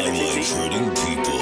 hurting people.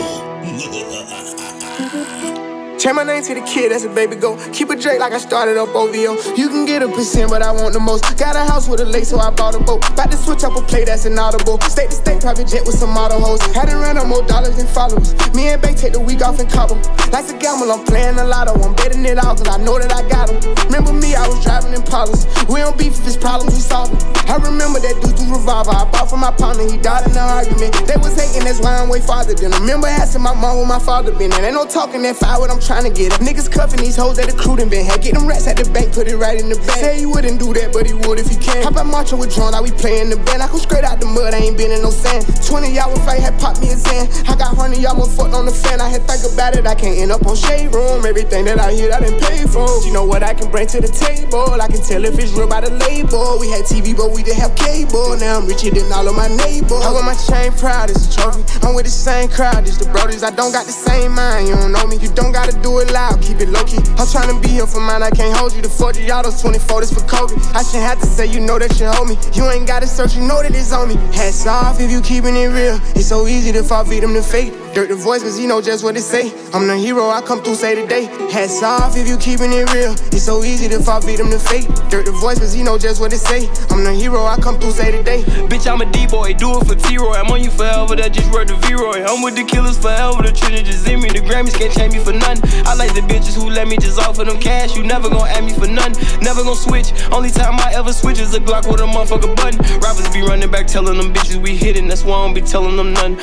Change my name to the kid, that's a baby go. Keep it Drake like I started up OVO. You can get 1%, but I want the most. Got a house with a lake, so I bought a boat. About to switch up a play that's inaudible. State to state, private jet with some model hoes. Had to run up more dollars than followers. Me and Bay take the week off in Cabo. Like a gamble, I'm playing the lotto. I'm betting it all, cause I know that I got them. Remember me, I was driving Impalas. We don't beef if it's problems, we solve them. I remember that dude through revolver. I bought from my partner, he died in the argument. They was hating, that's why I'm way farther than them. Remember asking my mom where my father been. And ain't no talking that fire, what I'm trying to get. Niggas cuffing these hoes that the crew done been had. Get them rats at the bank, put it right in the bag. Say he wouldn't do that, but he would if he can. How about marching with John, like we playing the band. I come straight out the mud, I ain't been in no sand. 20 y'all with fight, had popped me a Zan. I got 100 y'all more fucked on the fan. I had think about it, I can't end up on shade room. Everything that I hear, I done pay for. You know what I can bring to the table. I can tell if it's real by the label. We had TV, but we didn't have cable. Now I'm richer than all of my neighbors. I wear my chain proud as a trophy. I'm with the same crowd as the brothers. I don't got the same mind, you don't know me. You don't gotta do it loud, keep it low key. I'm tryna be here for mine, I can't hold you. The 40 y'all, those 24, this for Kobe. I shouldn't have to say, you know that you hold me. You ain't gotta search, you know that it's on me. Hats off if you keeping it real. It's so easy to fall victim to fate. Dirt the voice, cause he know just what it say. I'm the hero, I come through, say today. Hats off if you keeping it real. It's so easy to fall victim to fate. Dirt the voice, cause he know just what it say. I'm the hero, I come through, say today. Bitch, I'm a D-boy, do it for T-Roy. I'm on you forever, that just word to V-Roy. I'm with the killers forever, the Trinity just in me. The Grammys can't change me for none. I like the bitches who let me just offer them cash. You never gon' ask me for none, never gon' switch. Only time I ever switch is a Glock with a motherfucker button. Rappers be running back telling them bitches we hitting. That's why I don't be telling them none.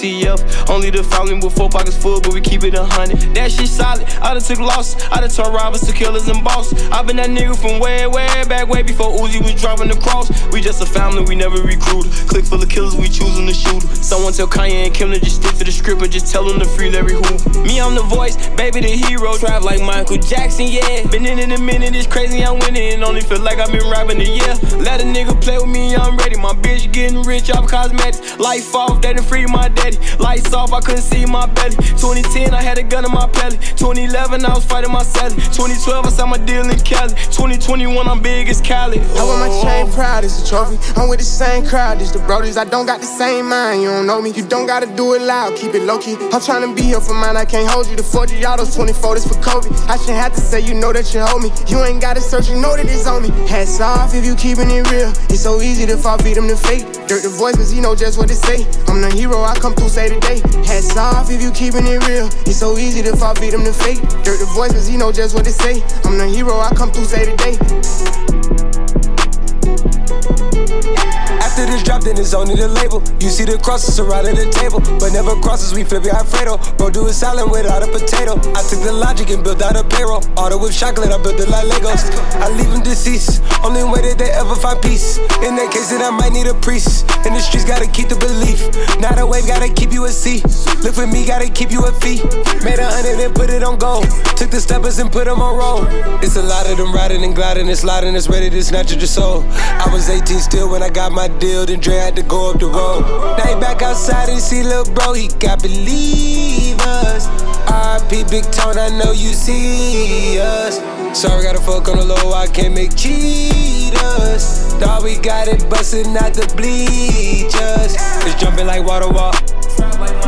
4TF, only the family with 4 pockets full, but we keep it 100. That shit solid, I done took losses. I done turned robbers to killers and bosses. I been that nigga from way back, way before Uzi was driving the cross. We just a family, we never recruited. Click full of killers, we choosing to shoot. Someone tell Kanye and Kim to just stick to the script and just tell them to free Larry Hoover. Me, I'm the voice, baby the hero. Drive like Michael Jackson, yeah. Been in a minute, it's crazy, I'm winning. And only feel like I've been rapping a year. Let a nigga play with me, I'm ready. My bitch getting rich off cosmetics. Life off, they done free my daddy. Lights off, I couldn't see my belly. 2010, I had a gun in my belly. 2011, I was fighting my celly. 2012, I signed my deal in Cali. 2021, I'm big as Cali. I wear my chain proud as a trophy. I'm with the same crowd as the brothers. I don't got the same mind, you don't know me. You don't gotta do it loud, keep it low key. I'm tryna be here for mine, I can't hold you. The 40 y'all, those 24, this for Kobe. I shouldn't have to say, you know that you hold me. You ain't gotta search, you know that it's on me. Hats off if you keeping it real. It's so easy to fall victim to fate. Dirt the voice, cause he know just what it say. I'm the hero, I come through, say today. Hats off if you keeping it real. It's so easy to fall victim to fate. Dirt the voice, cause he know just what it say. I'm the hero, I come through, say today. After this drop, then it's only the label. You see the crosses surrounding the table, but never crosses, we flip it Alfredo. Bro, do a salad without a potato. I took the logic and built out a payroll. Auto with chocolate, I built it like Legos. I leave them deceased, only way that they ever find peace. In that case, then I might need a priest. In the streets, gotta keep the belief. Not a wave, gotta keep you a C. Look for me, gotta keep you a fee. Made 100 and put it on gold. Took the steppers and put them on roll. It's a lot of them riding and gliding and sliding. It's ready to snatch at your soul. I was 18 still when I got my deal, then Dre had to go up the road. Now he back outside and see lil' bro, he got believers. R.I.P. Big Tone, I know you see us. Sorry, gotta fuck on the low, I can't make cheaters. Thought we got it bustin' out the bleachers. It's jumping like water walk.